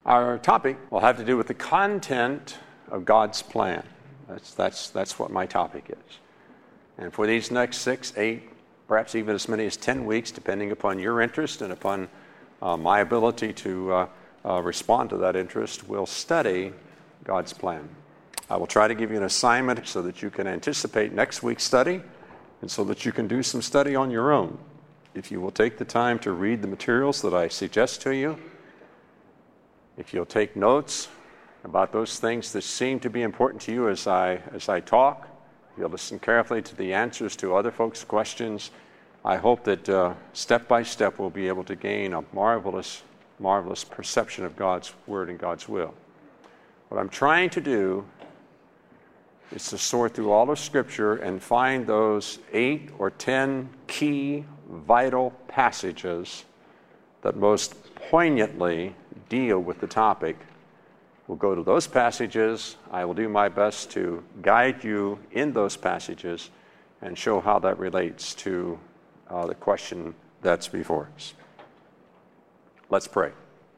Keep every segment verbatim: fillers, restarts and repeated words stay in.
Our topic will have to do with the content of God's plan. That's, that's, that's what my topic is. And for these next six, eight, perhaps even as many as ten weeks, depending upon your interest and upon uh, my ability to uh, uh, respond to that interest, we'll study God's plan. I will try to give you an assignment so that you can anticipate next week's study and so that you can do some study on your own. If you will take the time to read the materials that I suggest to you, if you'll take notes about those things that seem to be important to you as I as I talk, if you'll listen carefully to the answers to other folks' questions, I hope that uh, step by step we'll be able to gain a marvelous, marvelous perception of God's Word and God's will. What I'm trying to do is to sort through all of Scripture and find those eight or ten key, vital passages that most poignantly deal with the topic. We'll go to those passages. I will do my best to guide you in those passages and show how that relates to uh, the question that's before us. Let's pray.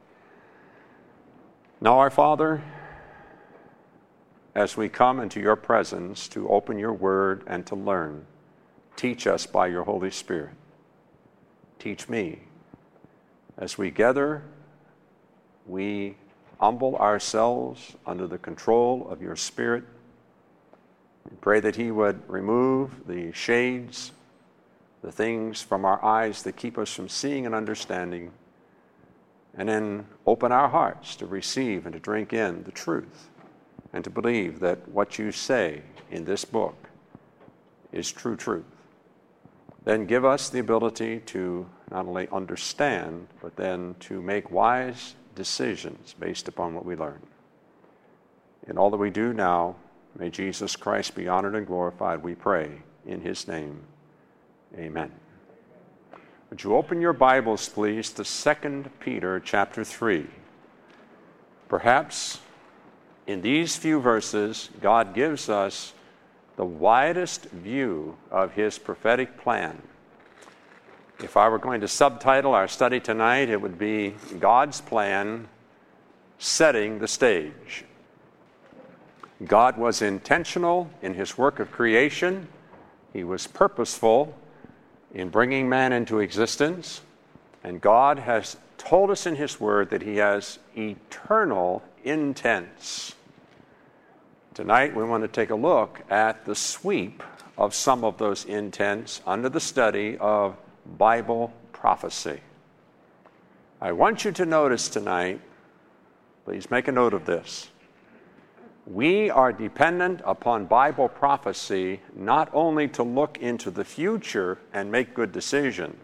Now, our Father, as we come into your presence to open your word and to learn, teach us by your Holy Spirit. Teach me. As we gather, we humble ourselves under the control of your Spirit. We pray that he would remove the shades, the things from our eyes that keep us from seeing and understanding, and then open our hearts to receive and to drink in the truth and to believe that what you say in this book is true truth. Then give us the ability to not only understand, but then to make wise decisions based upon what we learn. In all that we do now, may Jesus Christ be honored and glorified, we pray in his name. Amen. Would you open your Bibles, please, to Second Peter chapter three. Perhaps in these few verses, God gives us the widest view of his prophetic plan. If I were going to subtitle our study tonight, it would be God's Plan, Setting the Stage. God was intentional in his work of creation. He was purposeful in bringing man into existence. And God has told us in his word that he has eternal intents. Tonight we want to take a look at the sweep of some of those intents under the study of Bible prophecy. I want you to notice tonight, please make a note of this. We are dependent upon Bible prophecy not only to look into the future and make good decisions,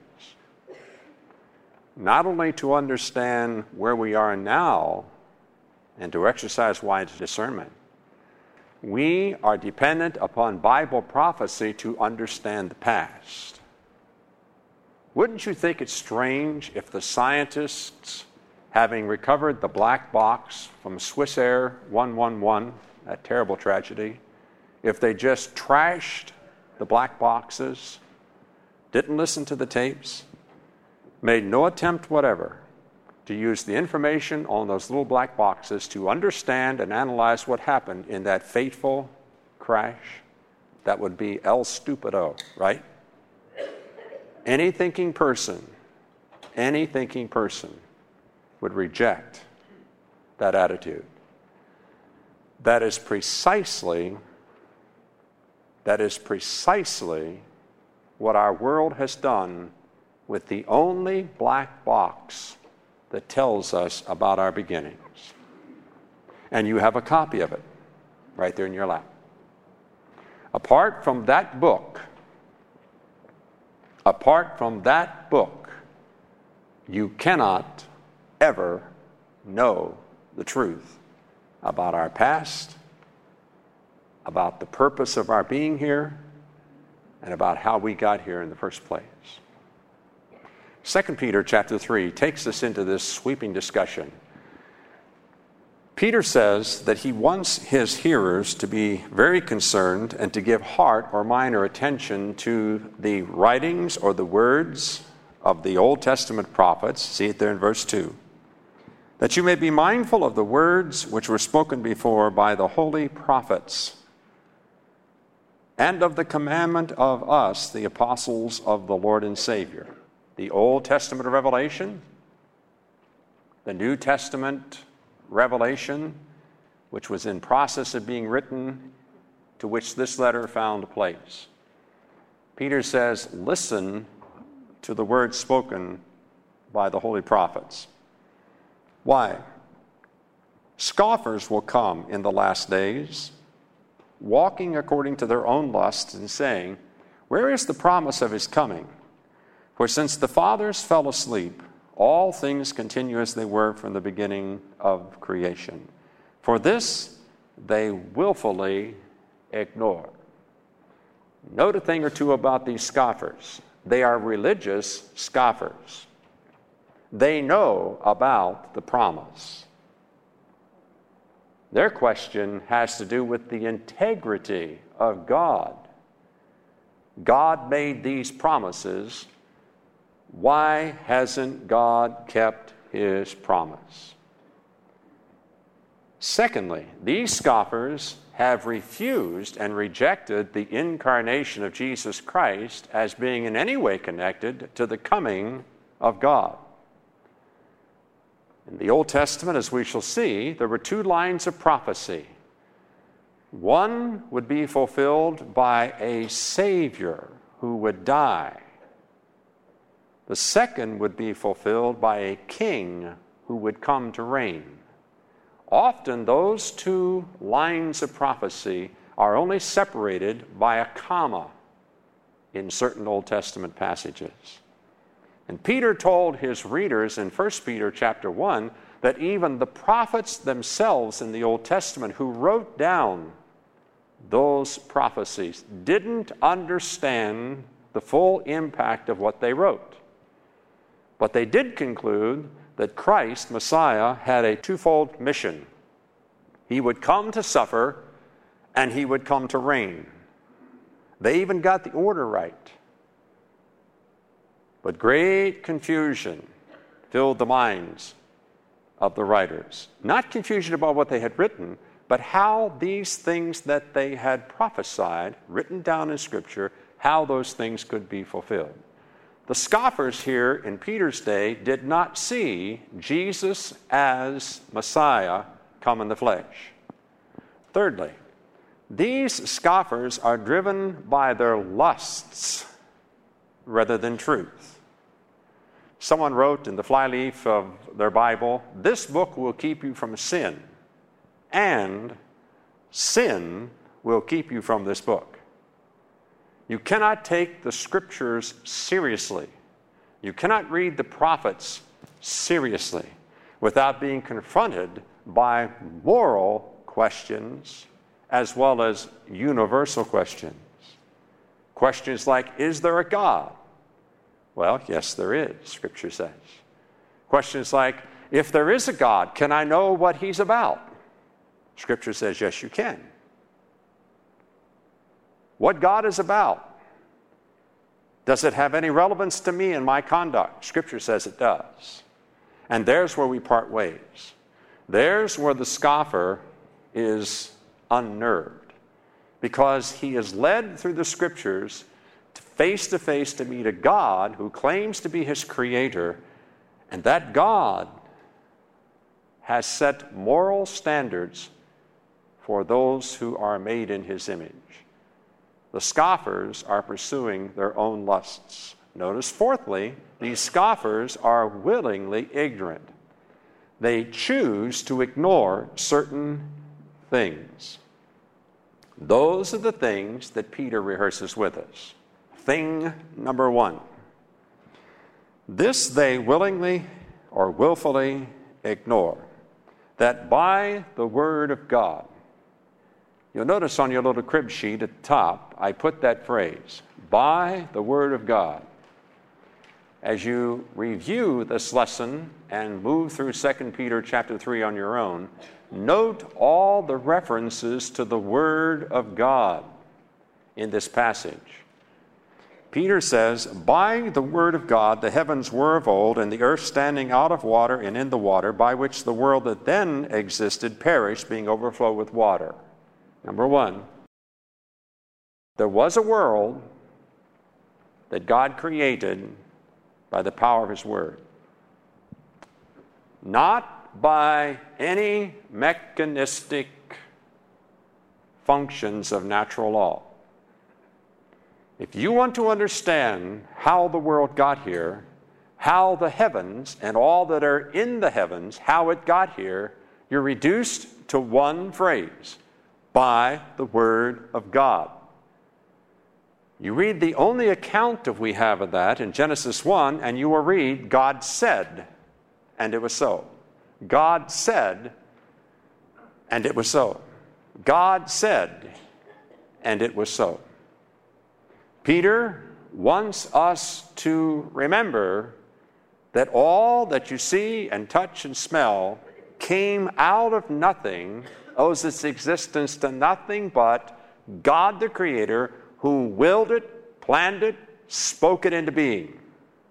not only to understand where we are now and to exercise wise discernment. We are dependent upon Bible prophecy to understand the past. Wouldn't you think it's strange if the scientists, having recovered the black box from Swiss Air one one one, that terrible tragedy, if they just trashed the black boxes, didn't listen to the tapes, made no attempt whatever to use the information on those little black boxes to understand and analyze what happened in that fateful crash? That would be El Stupido, right? Any thinking person, any thinking person would reject that attitude. That is precisely, that is precisely what our world has done with the only black box that tells us about our beginnings. And you have a copy of it right there in your lap. Apart from that book, apart from that book, you cannot ever know the truth about our past, about the purpose of our being here, and about how we got here in the first place. Second Peter chapter three takes us into this sweeping discussion. Peter says that he wants his hearers to be very concerned and to give heart or mind or attention to the writings or the words of the Old Testament prophets. See it there in verse two. that you may be mindful of the words which were spoken before by the holy prophets, and of the commandment of us, the apostles of the Lord and Savior. The Old Testament revelation, the New Testament revelation, which was in process of being written, to which this letter found place. Peter says, listen to the words spoken by the holy prophets. Why? Scoffers will come in the last days, walking according to their own lusts and saying, where is the promise of his coming? For since the fathers fell asleep, all things continue as they were from the beginning of creation. For this they willfully ignore. Note a thing or two about these scoffers. They are religious scoffers. They know about the promise. Their question has to do with the integrity of God. God made these promises. Why hasn't God kept his promise? Secondly, these scoffers have refused and rejected the incarnation of Jesus Christ as being in any way connected to the coming of God. In the Old Testament, as we shall see, there were two lines of prophecy. One would be fulfilled by a Savior who would die. The second would be fulfilled by a king who would come to reign. Often those two lines of prophecy are only separated by a comma in certain Old Testament passages. And Peter told his readers in First Peter chapter one that even the prophets themselves in the Old Testament who wrote down those prophecies didn't understand the full impact of what they wrote. But they did conclude that Christ, Messiah, had a twofold mission. He would come to suffer, and he would come to reign. They even got the order right. But great confusion filled the minds of the writers. Not confusion about what they had written, but how these things that they had prophesied, written down in Scripture, how those things could be fulfilled. The scoffers here in Peter's day did not see Jesus as Messiah come in the flesh. Thirdly, these scoffers are driven by their lusts rather than truth. Someone wrote in the flyleaf of their Bible, this book will keep you from sin, and sin will keep you from this book. You cannot take the Scriptures seriously. You cannot read the prophets seriously without being confronted by moral questions as well as universal questions. Questions like, is there a God? Well, yes, there is, Scripture says. Questions like, if there is a God, can I know what he's about? Scripture says, yes, you can. What God is about? Does it have any relevance to me and my conduct? Scripture says it does. And there's where we part ways. There's where the scoffer is unnerved, because he is led through the Scriptures to face to face to meet a God who claims to be his creator, and that God has set moral standards for those who are made in his image. The scoffers are pursuing their own lusts. Notice, fourthly, these scoffers are willingly ignorant. They choose to ignore certain things. Those are the things that Peter rehearses with us. Thing number one. This they willingly or willfully ignore, that by the word of God. You'll notice on your little crib sheet at the top, I put that phrase, by the word of God. As you review this lesson and move through Second Peter chapter three on your own, note all the references to the word of God in this passage. Peter says, by the word of God, the heavens were of old, and the earth standing out of water and in the water, by which the world that then existed perished, being overflowed with water. Number one, there was a world that God created by the power of his word. Not by any mechanistic functions of natural law. If you want to understand how the world got here, how the heavens and all that are in the heavens, how it got here, you're reduced to one phrase: by the word of God. You read the only account that we have of that in Genesis one, and you will read, God said, and it was so. God said, and it was so. God said, and it was so. Peter wants us to remember that all that you see and touch and smell came out of nothing, owes its existence to nothing but God the Creator, who willed it, planned it, spoke it into being.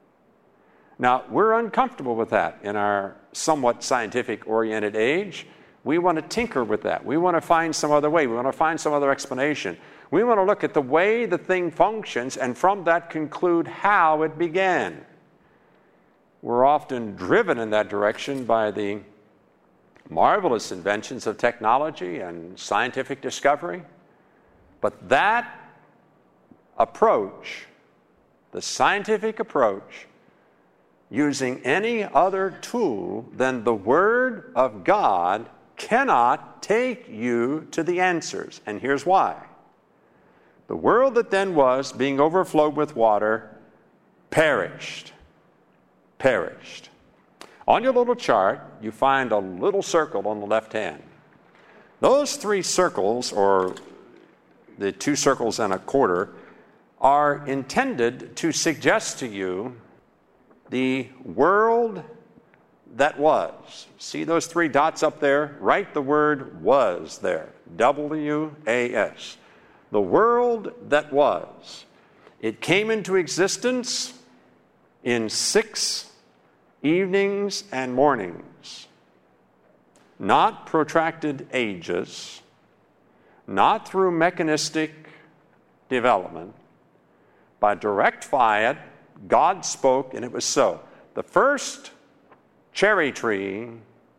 Now, we're uncomfortable with that in our somewhat scientific-oriented age. We want to tinker with that. We want to find some other way. We want to find some other explanation. We want to look at the way the thing functions and from that conclude how it began. We're often driven in that direction by the marvelous inventions of technology and scientific discovery. But that approach, the scientific approach, using any other tool than the Word of God, cannot take you to the answers. And here's why. The world that then was, being overflowed with water, perished. Perished. On your little chart, you find a little circle on the left hand. Those three circles, or the two circles and a quarter, are intended to suggest to you the world that was. See those three dots up there? Write the word was there. W A S. The world that was. It came into existence in six evenings and mornings. Not protracted ages. Not through mechanistic development. By direct fire, God spoke, and it was so. The first cherry tree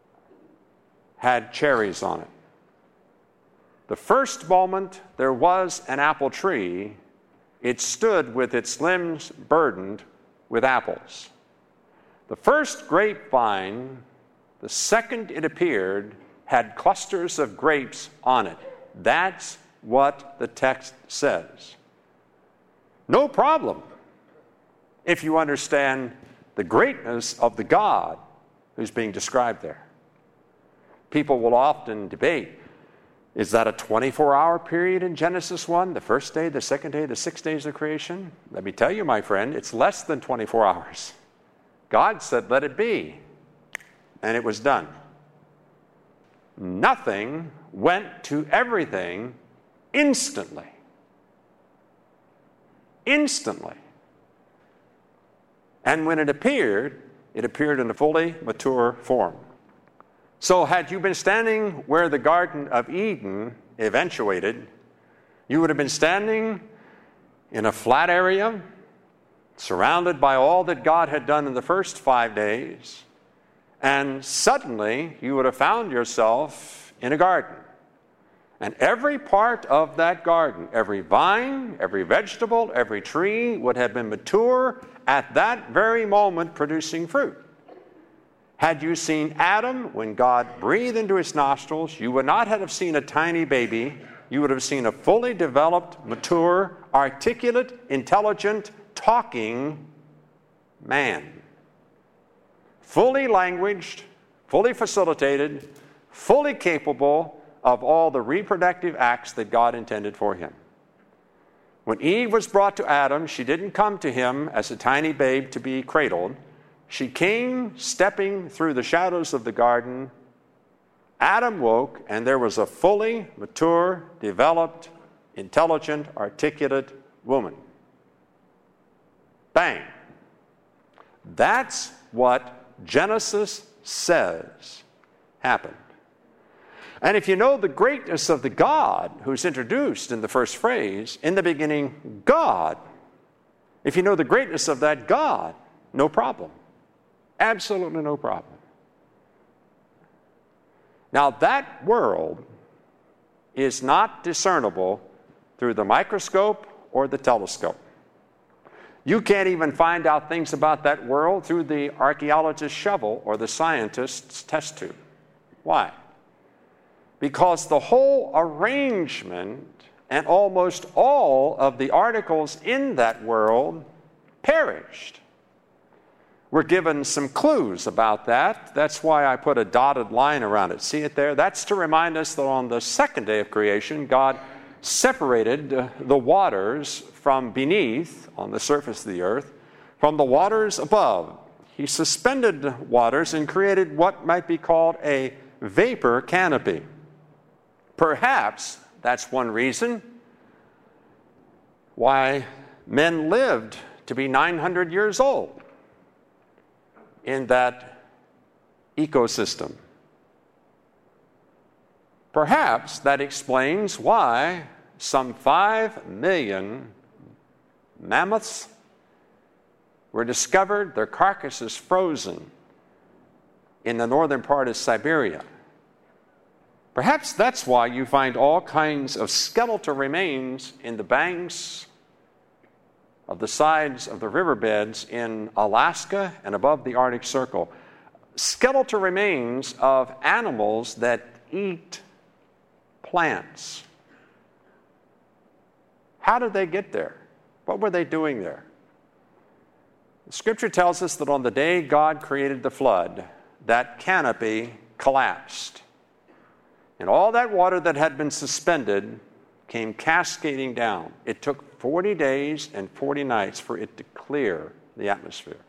had cherries on it. The first moment there was an apple tree, it stood with its limbs burdened with apples. The first grapevine, the second it appeared, had clusters of grapes on it. That's what the text says. No problem if you understand the greatness of the God who's being described there. People will often debate, is that a twenty-four hour period in Genesis one, the first day, the second day, the six days of creation? Let me tell you, my friend, it's less than twenty-four hours. God said, let it be, and it was done. Nothing went to everything instantly. Instantly. And when it appeared, it appeared in a fully mature form. So had you been standing where the Garden of Eden eventuated, you would have been standing in a flat area, surrounded by all that God had done in the first five days, and suddenly you would have found yourself in a garden. And every part of that garden, every vine, every vegetable, every tree would have been mature at that very moment, producing fruit. Had you seen Adam when God breathed into his nostrils, you would not have seen a tiny baby. You would have seen a fully developed, mature, articulate, intelligent, talking man. Fully languaged, fully facilitated, fully capable of all the reproductive acts that God intended for him. When Eve was brought to Adam, she didn't come to him as a tiny babe to be cradled. She came stepping through the shadows of the garden. Adam woke, and there was a fully mature, developed, intelligent, articulate woman. Bang. That's what Genesis says happened. And if you know the greatness of the God who's introduced in the first phrase, in the beginning, God, if you know the greatness of that God, no problem. Absolutely no problem. Now, that world is not discernible through the microscope or the telescope. You can't even find out things about that world through the archaeologist's shovel or the scientist's test tube. Why? Because the whole arrangement and almost all of the articles in that world perished. We're given some clues about that. That's why I put a dotted line around it. See it there? That's to remind us that on the second day of creation, God separated uh, the waters from beneath, on the surface of the earth, from the waters above. He suspended waters and created what might be called a vapor canopy. Perhaps that's one reason why men lived to be nine hundred years old in that ecosystem. Perhaps that explains why some five million mammoths were discovered, their carcasses frozen in the northern part of Siberia. Perhaps that's why you find all kinds of skeletal remains in the banks of the sides of the riverbeds in Alaska and above the Arctic Circle. Skeletal remains of animals that eat plants. How did they get there? What were they doing there? The Scripture tells us that on the day God created the flood, that canopy collapsed. And all that water that had been suspended came cascading down. It took forty days and forty nights for it to clear the atmosphere.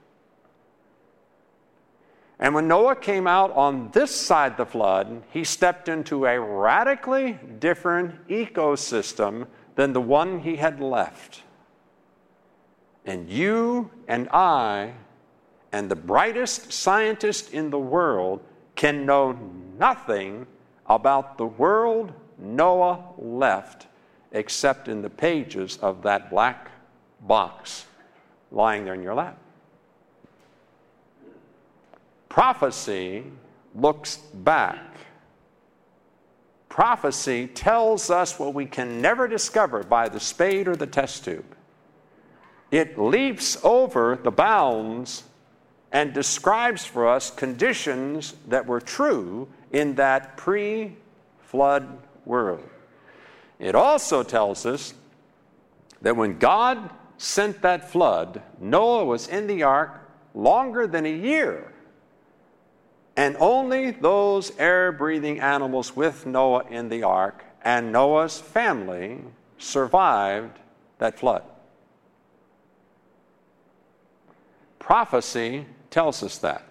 And when Noah came out on this side of the flood, he stepped into a radically different ecosystem than the one he had left. And you and I and the brightest scientist in the world can know nothing about the world Noah left except in the pages of that black box lying there in your lap. Prophecy looks back. Prophecy tells us what we can never discover by the spade or the test tube. It leaps over the bounds and describes for us conditions that were true in that pre-flood world. It also tells us that when God sent that flood, Noah was in the ark longer than a year. And only those air-breathing animals with Noah in the ark and Noah's family survived that flood. Prophecy tells us that.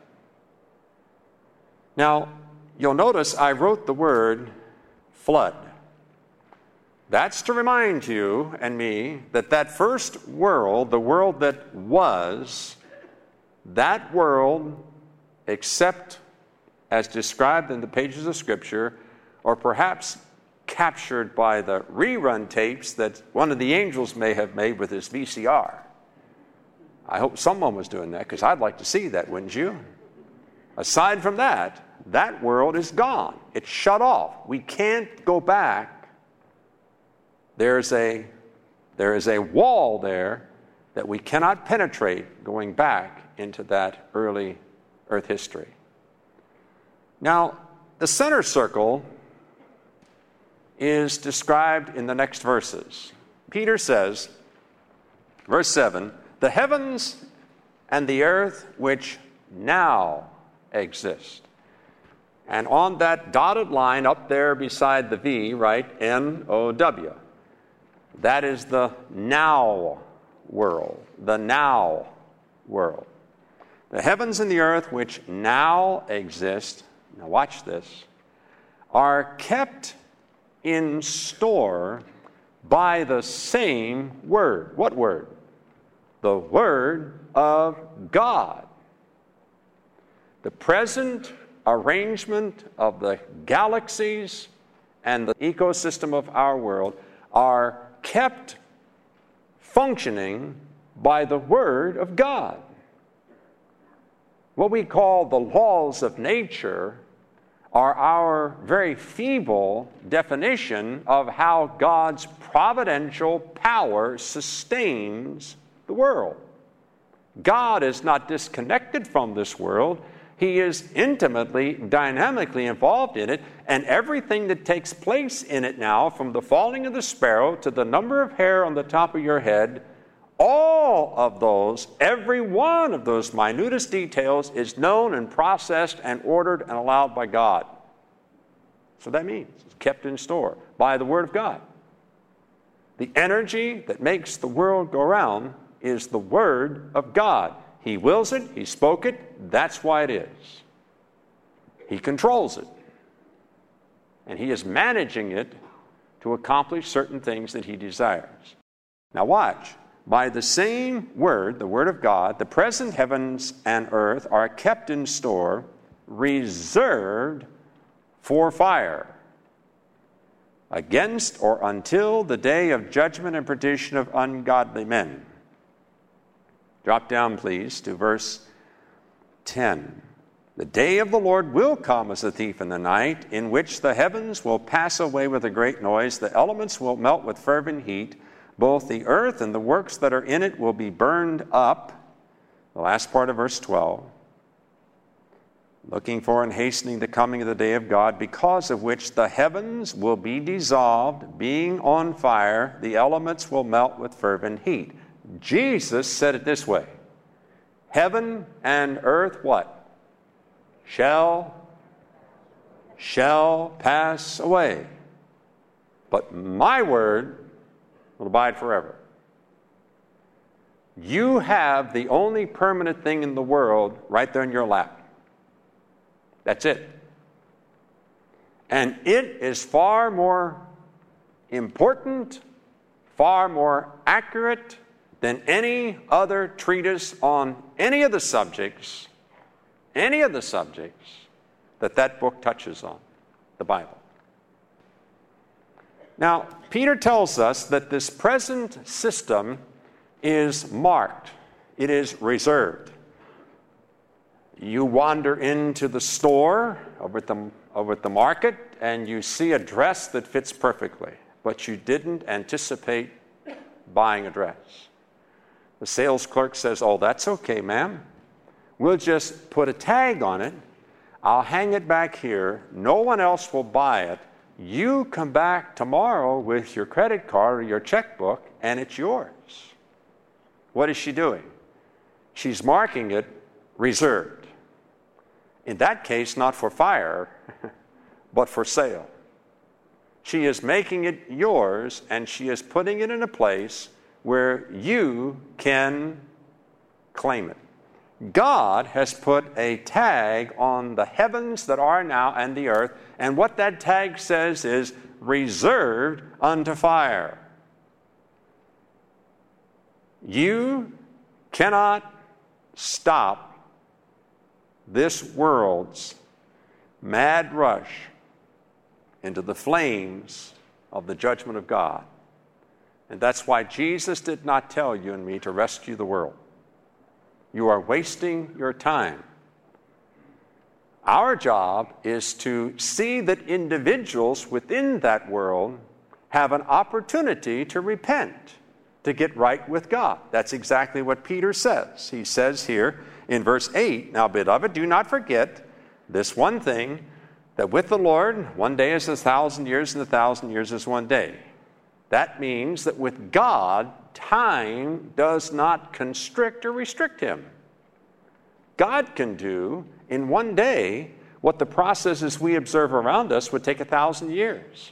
Now, you'll notice I wrote the word flood. That's to remind you and me that that first world, the world that was, that world, except as described in the pages of Scripture, or perhaps captured by the rerun tapes that one of the angels may have made with his V C R. I hope someone was doing that, because I'd like to see that, wouldn't you? Aside from that, that world is gone. It's shut off. We can't go back. There's a, there is a wall there that we cannot penetrate going back into that early earth history. Now, the center circle is described in the next verses. Peter says, verse seven, the heavens and the earth which now exist. And on that dotted line up there beside the V, right, N O W, that is the now world, the now world. The heavens and the earth which now exist, now watch this, are kept in store by the same word. What word? the Word of God. The present arrangement of the galaxies and the ecosystem of our world are kept functioning by the Word of God. What we call the laws of nature are our very feeble definition of how God's providential power sustains the world. God is not disconnected from this world. He is intimately, dynamically involved in it, and everything that takes place in it now, from the falling of the sparrow to the number of hair on the top of your head, all of those, every one of those minutest details is known and processed and ordered and allowed by God. So that means it's kept in store by the Word of God. The energy that makes the world go round is the Word of God. He wills it, He spoke it, that's why it is. He controls it. And He is managing it to accomplish certain things that He desires. Now watch. By the same Word, the Word of God, the present heavens and earth are kept in store, reserved for fire, against or until the day of judgment and perdition of ungodly men. Drop down, please, to verse ten. The day of the Lord will come as a thief in the night, in which the heavens will pass away with a great noise, the elements will melt with fervent heat, both the earth and the works that are in it will be burned up. The last part of verse twelve. Looking for and hastening the coming of the day of God, because of which the heavens will be dissolved, being on fire, the elements will melt with fervent heat. Jesus said it this way: heaven and earth, what? Shall, shall pass away. But my word will abide forever. You have the only permanent thing in the world right there in your lap. That's it. And it is far more important, far more accurate than any other treatise on any of the subjects, any of the subjects that that book touches on, the Bible. Now, Peter tells us that this present system is marked. It is reserved. You wander into the store over at the, over at the market and you see a dress that fits perfectly, but you didn't anticipate buying a dress. The sales clerk says, "Oh, that's okay, ma'am. We'll just put a tag on it. I'll hang it back here. No one else will buy it. You come back tomorrow with your credit card or your checkbook, and it's yours." What is she doing? She's marking it reserved. In that case, not for fire, but for sale. She is making it yours, and she is putting it in a place where you can claim it. God has put a tag on the heavens that are now and the earth, and what that tag says is reserved unto fire. You cannot stop this world's mad rush into the flames of the judgment of God. And that's why Jesus did not tell you and me to rescue the world. You are wasting your time. Our job is to see that individuals within that world have an opportunity to repent, to get right with God. That's exactly what Peter says. He says here in verse eight, "Now, beloved, do not forget this one thing, that with the Lord, one day is a thousand years, and a thousand years is one day." That means that with God, time does not constrict or restrict him. God can do in one day what the processes we observe around us would take a thousand years.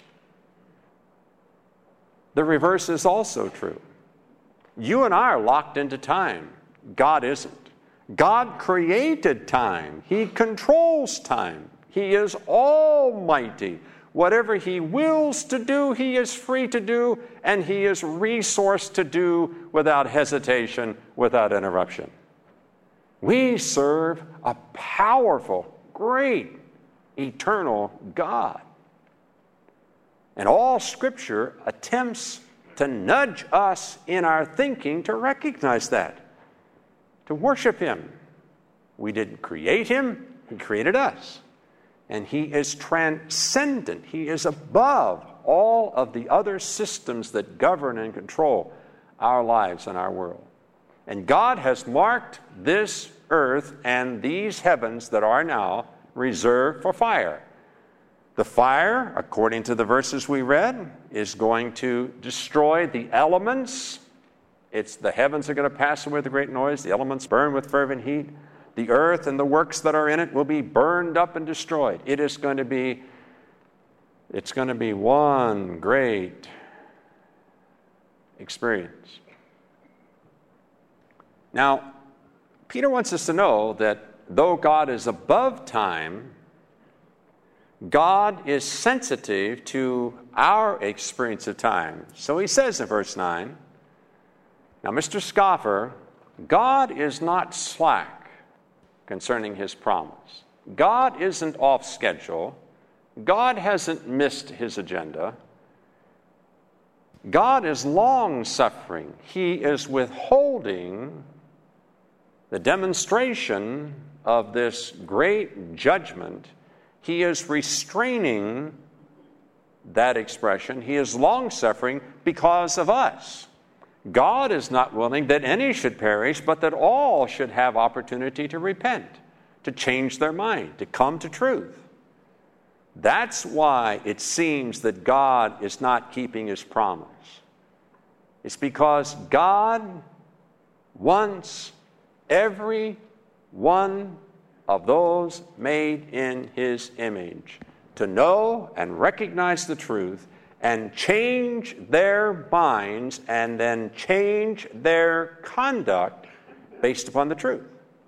The reverse is also true. You and I are locked into time. God isn't. God created time. He controls time. He is almighty. Whatever he wills to do, he is free to do, and he is resourced to do without hesitation, without interruption. We serve a powerful, great, eternal God. And all Scripture attempts to nudge us in our thinking to recognize that, to worship him. We didn't create him, he created us. And he is transcendent. He is above all of the other systems that govern and control our lives and our world. And God has marked this earth and these heavens that are now reserved for fire. The fire, according to the verses we read, is going to destroy the elements. It's the heavens are going to pass away with a great noise. The elements burn with fervent heat. The earth and the works that are in it will be burned up and destroyed. It is going to be, it's going to be one great experience. Now, Peter wants us to know that though God is above time, God is sensitive to our experience of time. So he says in verse nine, now, Mister Scoffer, God is not slack concerning his promise. God isn't off schedule. God hasn't missed his agenda. God is long-suffering. He is withholding the demonstration of this great judgment. He is restraining that expression. He is long-suffering because of us. God is not willing that any should perish, but that all should have opportunity to repent, to change their mind, to come to truth. That's why it seems that God is not keeping his promise. It's because God wants every one of those made in his image to know and recognize the truth and change their minds and then change their conduct based upon the truth.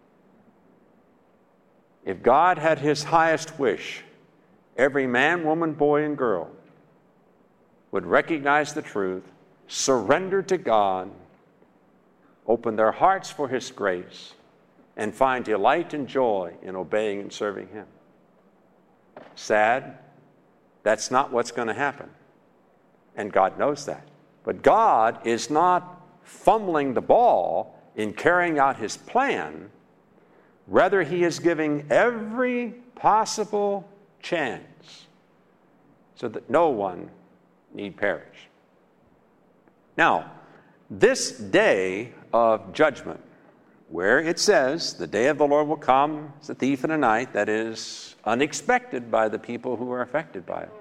If God had his highest wish, every man, woman, boy, and girl would recognize the truth, surrender to God, open their hearts for his grace, and find delight and joy in obeying and serving him. Sad, that's not what's going to happen. And God knows that. But God is not fumbling the ball in carrying out his plan. Rather, he is giving every possible chance so that no one need perish. Now, this day of judgment, where it says the day of the Lord will come as a thief in the night, that is unexpected by the people who are affected by it.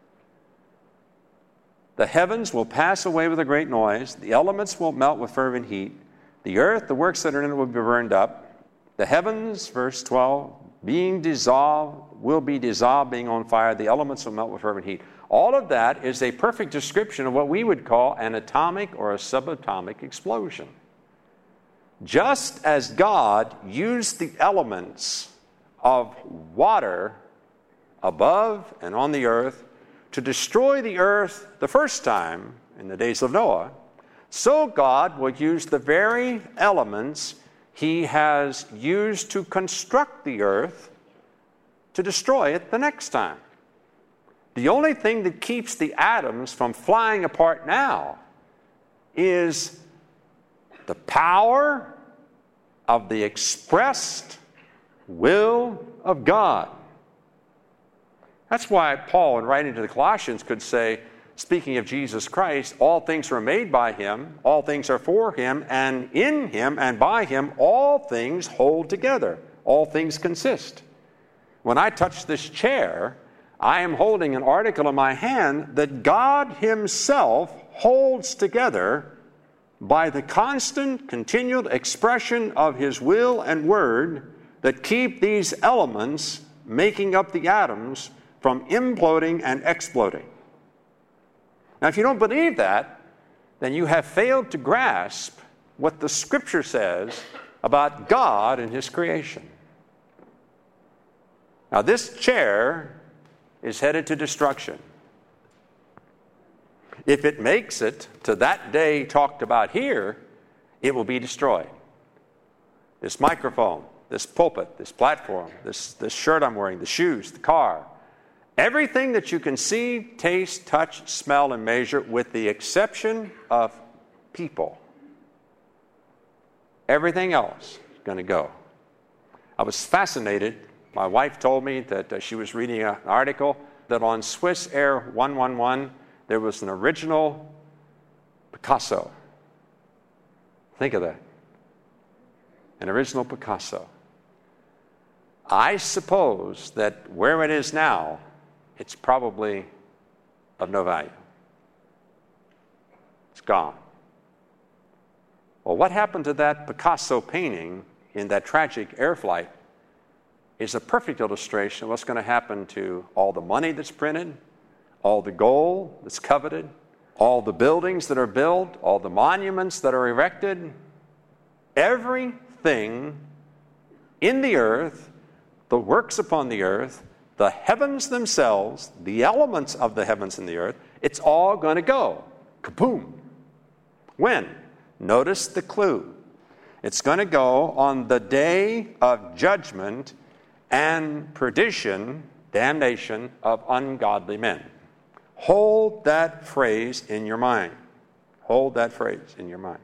The heavens will pass away with a great noise. The elements will melt with fervent heat. The earth, the works that are in it, will be burned up. The heavens, verse twelve, being dissolved, will be dissolved, being on fire. The elements will melt with fervent heat. All of that is a perfect description of what we would call an atomic or a subatomic explosion. Just as God used the elements of water above and on the earth to destroy the earth the first time in the days of Noah, so God will use the very elements he has used to construct the earth to destroy it the next time. The only thing that keeps the atoms from flying apart now is the power of the expressed will of God. That's why Paul, in writing to the Colossians, could say, speaking of Jesus Christ, all things were made by him, all things are for him, and in him and by him all things hold together. All things consist. When I touch this chair, I am holding an article in my hand that God himself holds together by the constant, continual expression of his will and word that keep these elements making up the atoms from imploding and exploding. Now, if you don't believe that, then you have failed to grasp what the Scripture says about God and his creation. Now, this chair is headed to destruction. If it makes it to that day talked about here, it will be destroyed. This microphone, this pulpit, this platform, this, this shirt I'm wearing, the shoes, the car, everything that you can see, taste, touch, smell, and measure, with the exception of people. Everything else is going to go. I was fascinated. My wife told me that uh, she was reading an article that on Swiss Air one one one, there was an original Picasso. Think of that. An original Picasso. I suppose that where it is now, it's probably of no value. It's gone. Well, what happened to that Picasso painting in that tragic air flight is a perfect illustration of what's going to happen to all the money that's printed, all the gold that's coveted, all the buildings that are built, all the monuments that are erected. Everything in the earth, the works upon the earth, the heavens themselves, the elements of the heavens and the earth, it's all going to go. Kaboom. When? Notice the clue. It's going to go on the day of judgment and perdition, damnation of ungodly men. Hold that phrase in your mind. Hold that phrase in your mind.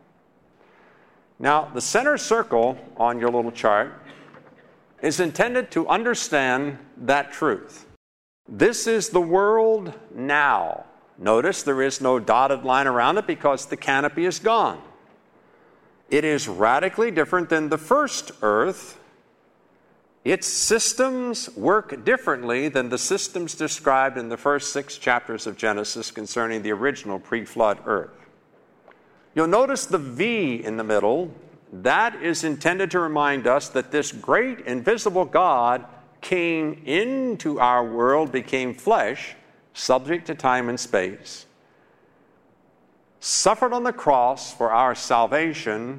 Now, the center circle on your little chart is intended to understand that truth. This is the world now. Notice there is no dotted line around it because the canopy is gone. It is radically different than the first earth. Its systems work differently than the systems described in the first six chapters of Genesis concerning the original pre-flood earth. You'll notice the V in the middle. That is intended to remind us that this great invisible God came into our world, became flesh, subject to time and space, suffered on the cross for our salvation,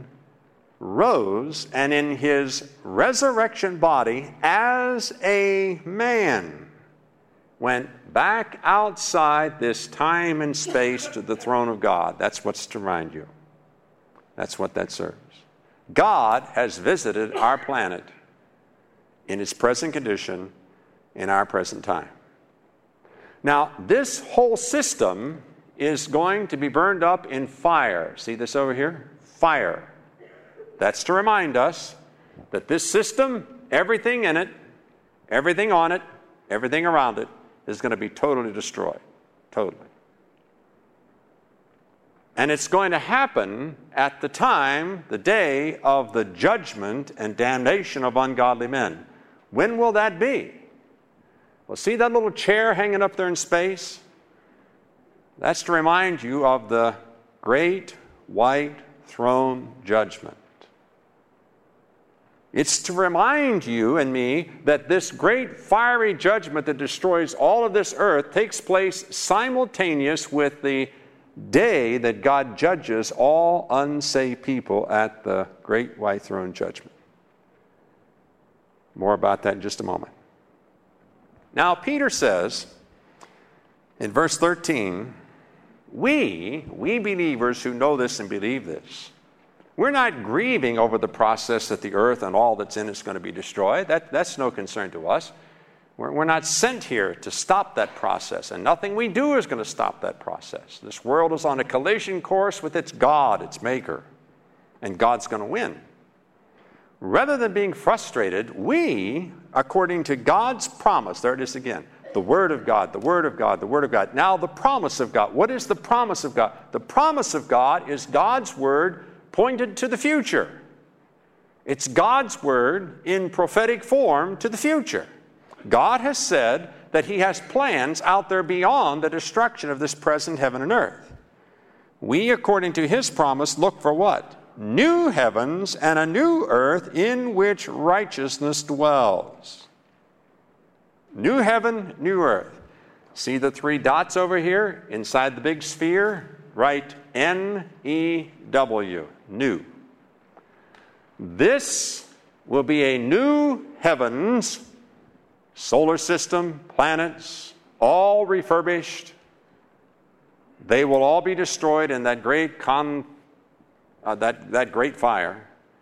rose, and in his resurrection body as a man went back outside this time and space to the throne of God. That's what's to remind you. That's what that serves. God has visited our planet in its present condition in our present time. Now, this whole system is going to be burned up in fire. See this over here? Fire. That's to remind us that this system, everything in it, everything on it, everything around it, is going to be totally destroyed. Totally. And it's going to happen at the time, the day of the judgment and damnation of ungodly men. When will that be? Well, see that little chair hanging up there in space? That's to remind you of the great white throne judgment. It's to remind you and me that this great fiery judgment that destroys all of this earth takes place simultaneous with the day that God judges all unsaved people at the great white throne judgment. More about that in just a moment. Now, Peter says in verse thirteen, we, we believers who know this and believe this, we're not grieving over the process that the earth and all that's in it is going to be destroyed. That, that's no concern to us. We're, we're not sent here to stop that process, and nothing we do is going to stop that process. This world is on a collision course with its God, its maker, and God's going to win. Rather than being frustrated, we, according to God's promise, there it is again, the Word of God, the Word of God, the Word of God. Now the promise of God. What is the promise of God? The promise of God is God's Word pointed to the future. It's God's Word in prophetic form to the future. God has said that He has plans out there beyond the destruction of this present heaven and earth. We, according to His promise, look for what? New heavens and a new earth in which righteousness dwells. New heaven, new earth. See the three dots over here inside the big sphere? Write N E W, new. This will be a new heavens, solar system, planets, all refurbished. They will all be destroyed in that great con, uh, that, that great fire.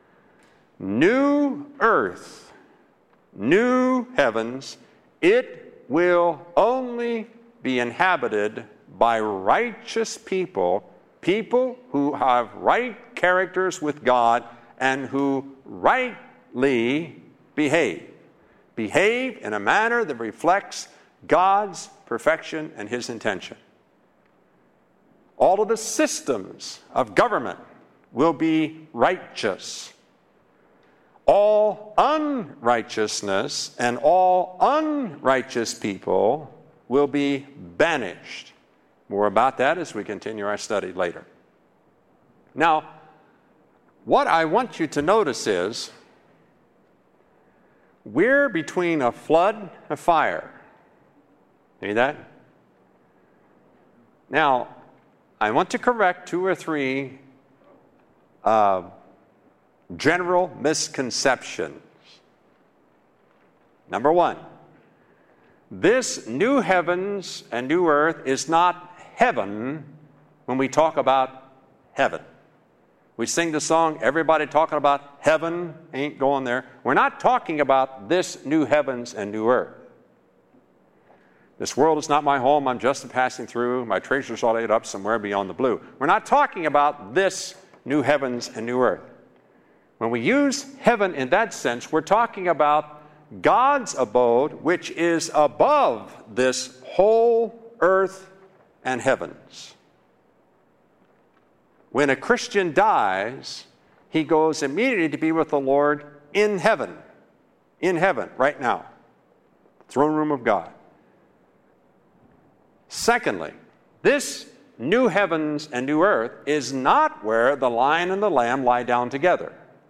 New earth, new heavens, it will only be inhabited by righteous people, people who have right characters with God and who rightly behave. Behave in a manner that reflects God's perfection and His intention. All of the systems of government will be righteous. All unrighteousness and all unrighteous people will be banished. More about that as we continue our study later. Now, what I want you to notice is we're between a flood and a fire. See that? Now, I want to correct two or three uh, general misconceptions. Number one, this new heavens and new earth is not heaven when we talk about heaven. We sing the song, everybody talking about heaven ain't going there. We're not talking about this new heavens and new earth. This world is not my home, I'm just passing through. My treasures are laid up somewhere beyond the blue. We're not talking about this new heavens and new earth. When we use heaven in that sense, we're talking about God's abode, which is above this whole earth and heavens. When a Christian dies, he goes immediately to be with the Lord in heaven. In heaven, right now. Throne room of God. Secondly, this new heavens and new earth is not where the lion and the lamb lie down together.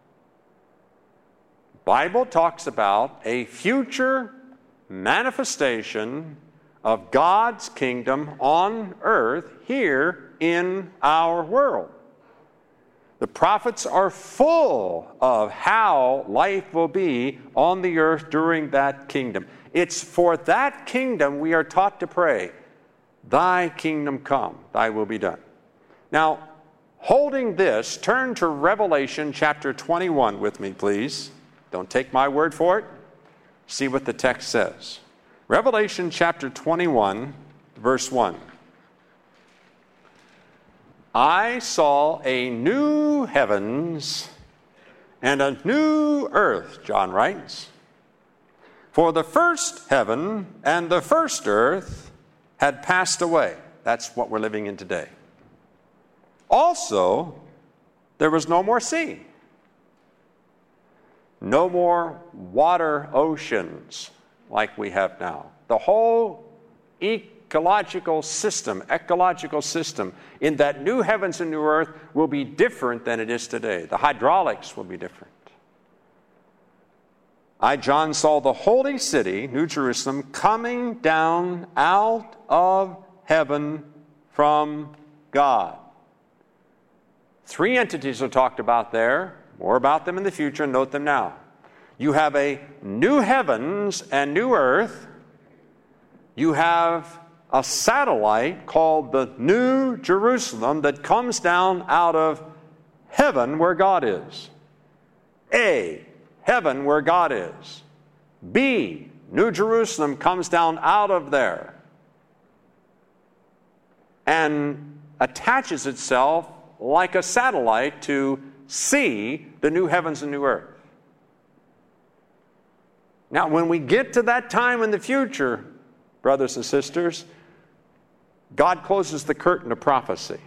The Bible talks about a future manifestation of God's kingdom on earth here in our world. The prophets are full of how life will be on the earth during that kingdom. It's for that kingdom we are taught to pray, Thy kingdom come, Thy will be done. Now, holding this, turn to Revelation chapter twenty-one with me, please. Don't take my word for it. See what the text says. Revelation chapter twenty-one, verse one. I saw a new heavens and a new earth, John writes. For the first heaven and the first earth had passed away. That's what we're living in today. Also, there was no more sea. No more water oceans like we have now. The whole ecological system, ecological system in that new heavens and new earth will be different than it is today. The hydraulics will be different. I, John, saw the holy city, New Jerusalem, coming down out of heaven from God. Three entities are talked about there. More about them in the future. Note them now. You have a new heavens and new earth. You have a satellite called the New Jerusalem that comes down out of heaven where God is. A, heaven where God is. B, New Jerusalem comes down out of there and attaches itself like a satellite to see the new heavens and new earth. Now, when we get to that time in the future, brothers and sisters, God closes the curtain of prophecy.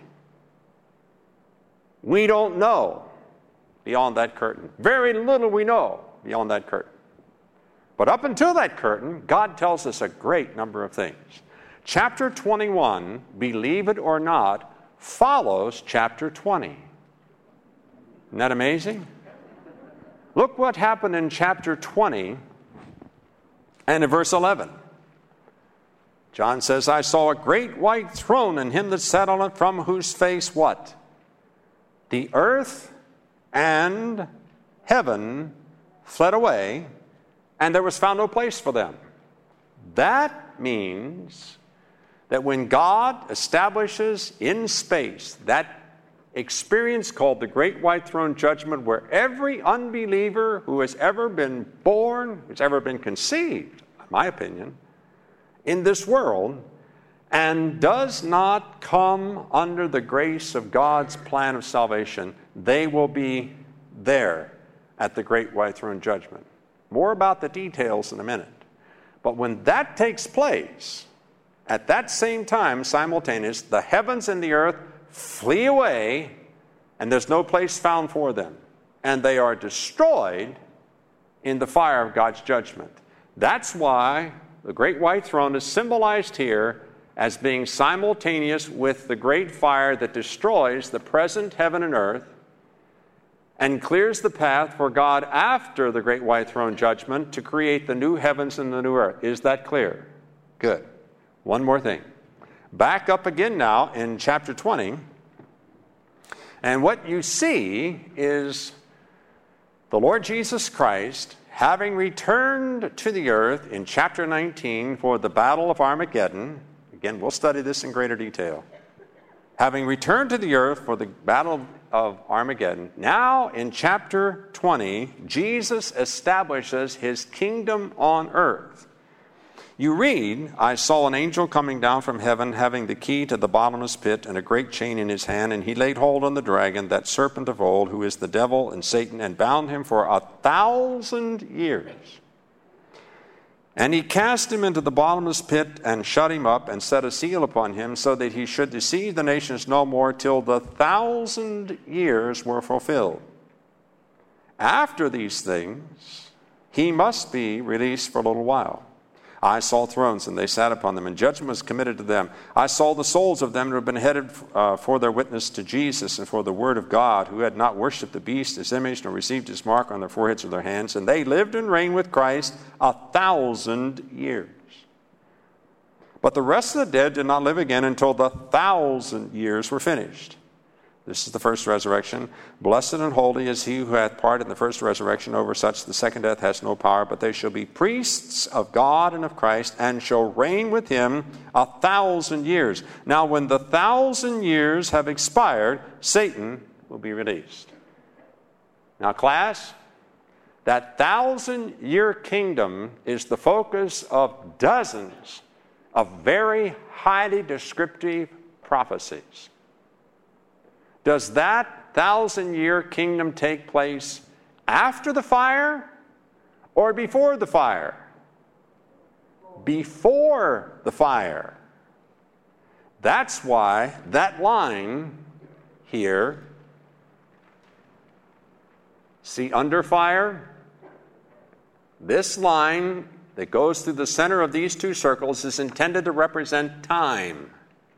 We don't know beyond that curtain. Very little we know beyond that curtain. But up until that curtain, God tells us a great number of things. Chapter twenty-one, believe it or not, follows chapter twenty. Isn't that amazing? Look what happened in chapter twenty and in verse eleven. John says, I saw a great white throne and him that sat on it, from whose face what? The earth and heaven fled away, and there was found no place for them. That that means that when God establishes in space that experience called the Great White Throne Judgment, where every unbeliever who has ever been born, who's ever been conceived, in my opinion, in this world, and does not come under the grace of God's plan of salvation, they will be there at the Great White Throne Judgment. More about the details in a minute. But when that takes place, at that same time, simultaneous, the heavens and the earth flee away, and there's no place found for them. And they are destroyed in the fire of God's judgment. That's why the Great White Throne is symbolized here as being simultaneous with the great fire that destroys the present heaven and earth and clears the path for God after the Great White Throne Judgment to create the new heavens and the new earth. Is that clear? Good. One more thing. Back up again now in chapter twenty. And what you see is the Lord Jesus Christ, having returned to the earth in chapter nineteen for the battle of Armageddon. Again, we'll study this in greater detail. Having returned to the earth for the battle of Armageddon, now in chapter twenty, Jesus establishes his kingdom on earth. You read, I saw an angel coming down from heaven, having the key to the bottomless pit and a great chain in his hand, and he laid hold on the dragon, that serpent of old, who is the devil and Satan, and bound him for a thousand years. And he cast him into the bottomless pit and shut him up and set a seal upon him, so that he should deceive the nations no more till the thousand years were fulfilled. After these things, he must be released for a little while. I saw thrones, and they sat upon them, and judgment was committed to them. I saw the souls of them who had been beheaded uh, for their witness to Jesus and for the word of God, who had not worshipped the beast, his image, nor received his mark on their foreheads or their hands. And they lived and reigned with Christ a thousand years. But the rest of the dead did not live again until the thousand years were finished. This is the first resurrection. Blessed and holy is he who hath part in the first resurrection. Over such the second death has no power, but they shall be priests of God and of Christ, and shall reign with him a thousand years. Now when the thousand years have expired, Satan will be released. Now class, that thousand-year kingdom is the focus of dozens of very highly descriptive prophecies. Does that thousand-year kingdom take place after the fire or before the fire? Before the fire. That's why that line here, see under fire? This line that goes through the center of these two circles is intended to represent time.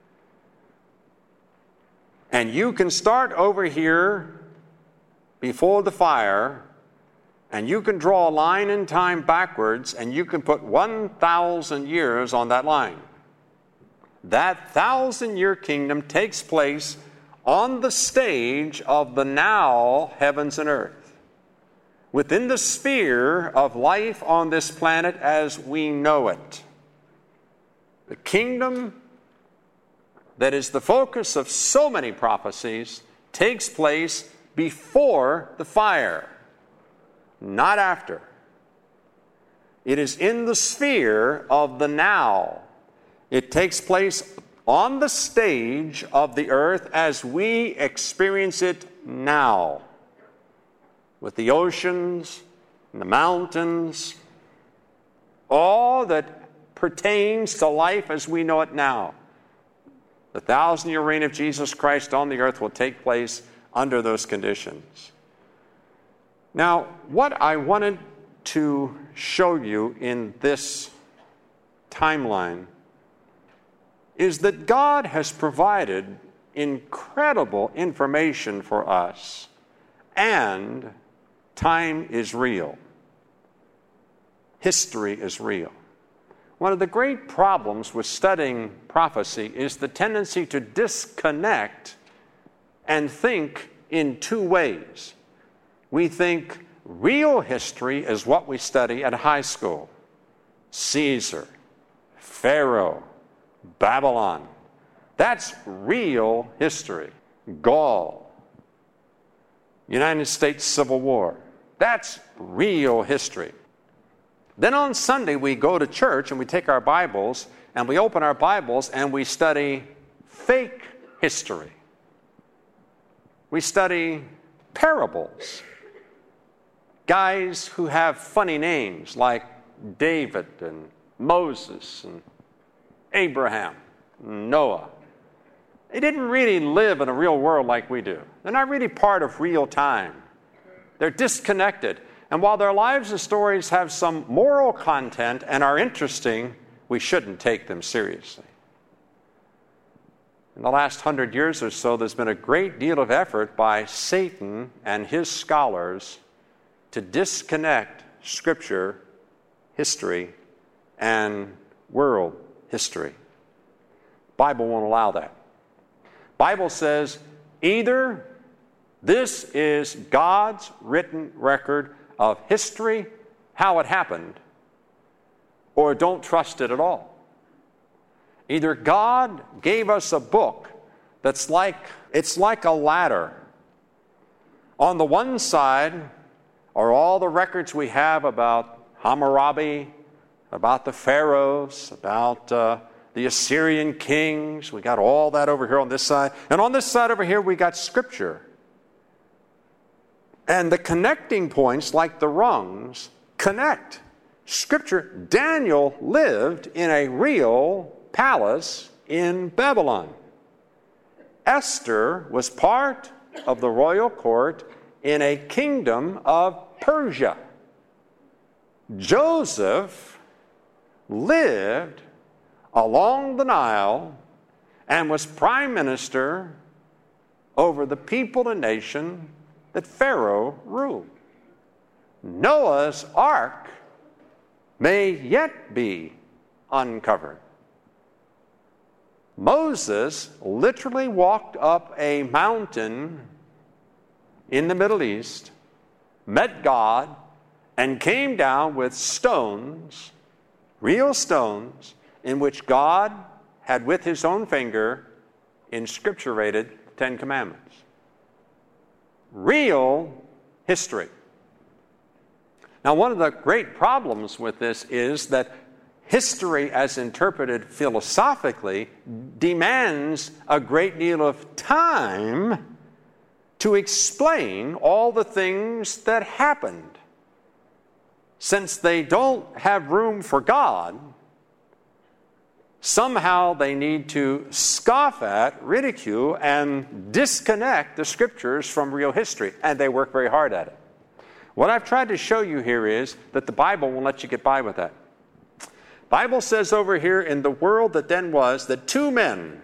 And you can start over here before the fire, and you can draw a line in time backwards, and you can put one thousand years on that line. That thousand-year kingdom takes place on the stage of the now heavens and earth, within the sphere of life on this planet as we know it. The kingdom that is the focus of so many prophecies takes place before the fire, not after. It is in the sphere of the now. It takes place on the stage of the earth as we experience it now, with the oceans and the mountains, all that pertains to life as we know it now. The thousand-year reign of Jesus Christ on the earth will take place under those conditions. Now, what I wanted to show you in this timeline is that God has provided incredible information for us, and time is real. History is real. One of the great problems with studying prophecy is the tendency to disconnect and think in two ways. We think real history is what we study at high school. Caesar, Pharaoh, Babylon. That's real history. Gaul, United States Civil War. That's real history. Then on Sunday, we go to church and we take our Bibles and we open our Bibles and we study fake history. We study parables. Guys who have funny names like David and Moses and Abraham, and Noah. They didn't really live in a real world like we do. They're not really part of real time. They're disconnected. And while their lives and stories have some moral content and are interesting, we shouldn't take them seriously. In the last hundred years or so, there's been a great deal of effort by Satan and his scholars to disconnect Scripture, history, and world history. The Bible won't allow that. The Bible says either this is God's written record of history, how it happened, or don't trust it at all. Either God gave us a book that's like, it's like a ladder. On the one side are all the records we have about Hammurabi, about the pharaohs, about uh, the Assyrian kings. We got all that over here on this side. And on this side over here, we got Scripture. And the connecting points, like the rungs, connect. Scripture, Daniel lived in a real palace in Babylon. Esther was part of the royal court in a kingdom of Persia. Joseph lived along the Nile and was prime minister over the people and nation that Pharaoh ruled. Noah's ark may yet be uncovered. Moses literally walked up a mountain in the Middle East, met God, and came down with stones, real stones, in which God had with his own finger inscripturated the Ten Commandments. Real history. Now, one of the great problems with this is that history, as interpreted philosophically, demands a great deal of time to explain all the things that happened. Since they don't have room for God, somehow they need to scoff at, ridicule, and disconnect the Scriptures from real history, and they work very hard at it. What I've tried to show you here is that the Bible won't let you get by with that. The Bible says over here, in the world that then was, that two men,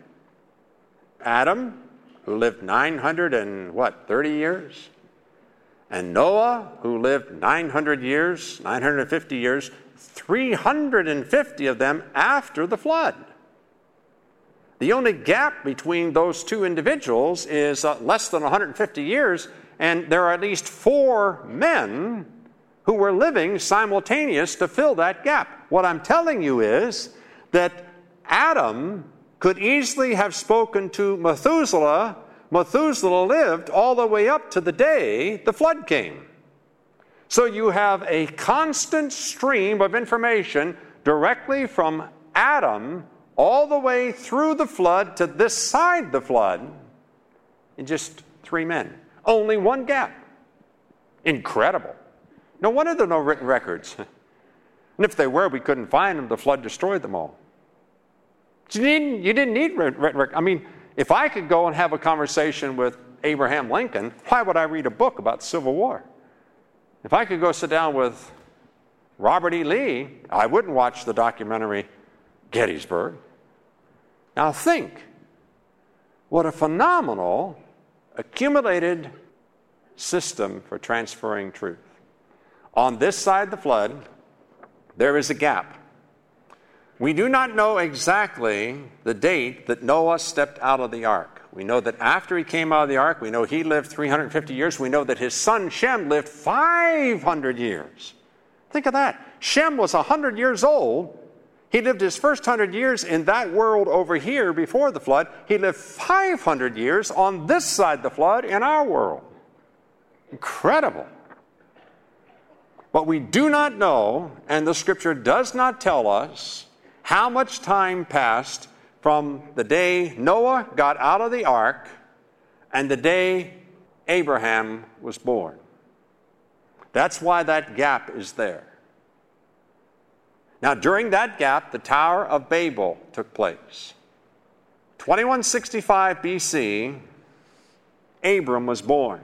Adam, who lived nine hundred and what, thirty years, and Noah, who lived nine hundred years, nine hundred fifty years, three hundred fifty of them after the flood. The only gap between those two individuals is uh, less than one hundred fifty years, and there are at least four men who were living simultaneous to fill that gap. What I'm telling you is that Adam could easily have spoken to Methuselah. Methuselah lived all the way up to the day the flood came. So you have a constant stream of information directly from Adam all the way through the flood to this side the flood in just three men. Only one gap. Incredible. No wonder there are no written records. And if they were, we couldn't find them. The flood destroyed them all. You didn't, you didn't need written records. I mean, if I could go and have a conversation with Abraham Lincoln, why would I read a book about the Civil War? If I could go sit down with Robert E. Lee, I wouldn't watch the documentary Gettysburg. Now think, what a phenomenal accumulated system for transferring truth. On this side of the flood, there is a gap. We do not know exactly the date that Noah stepped out of the ark. We know that after he came out of the ark, we know he lived three hundred fifty years. We know that his son Shem lived five hundred years. Think of that. Shem was one hundred years old. He lived his first hundred years in that world over here before the flood. He lived five hundred years on this side of the flood in our world. Incredible. But we do not know, and the Scripture does not tell us, how much time passed from the day Noah got out of the ark and the day Abraham was born. That's why that gap is there. Now, during that gap, the Tower of Babel took place. twenty-one sixty-five B C, Abram was born.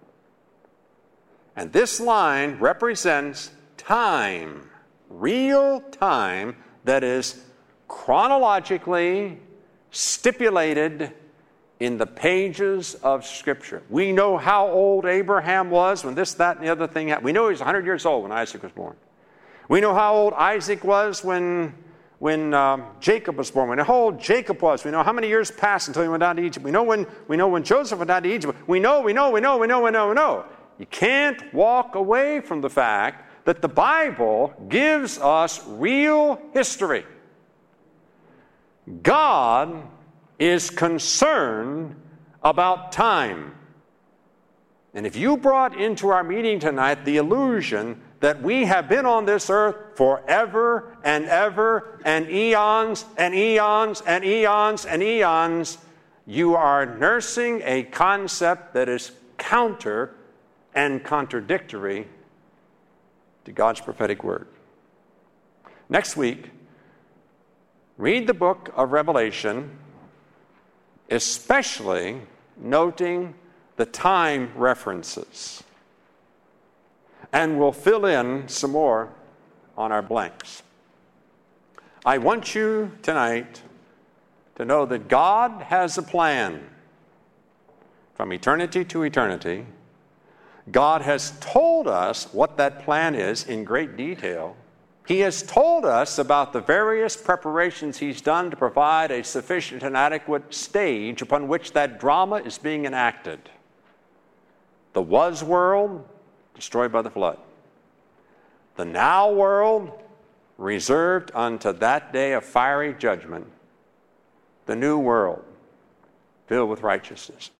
And this line represents time, real time, that is chronologically stipulated in the pages of Scripture. We know how old Abraham was when this, that, and the other thing happened. We know he was one hundred years old when Isaac was born. We know how old Isaac was when, when um, Jacob was born. We know how old Jacob was. We know how many years passed until he went down to Egypt. We know when, we know when Joseph went down to Egypt. We know, we know, we know, we know, we know, we know. You can't walk away from the fact that the Bible gives us real history. God is concerned about time. And if you brought into our meeting tonight the illusion that we have been on this earth forever and ever and eons and eons and eons and eons, you are nursing a concept that is counter and contradictory to God's prophetic word. Next week, read the book of Revelation, especially noting the time references. And we'll fill in some more on our blanks. I want you tonight to know that God has a plan from eternity to eternity. God has told us what that plan is in great detail. He has told us about the various preparations He's done to provide a sufficient and adequate stage upon which that drama is being enacted. The was world, destroyed by the flood. The now world, reserved unto that day of fiery judgment. The new world, filled with righteousness.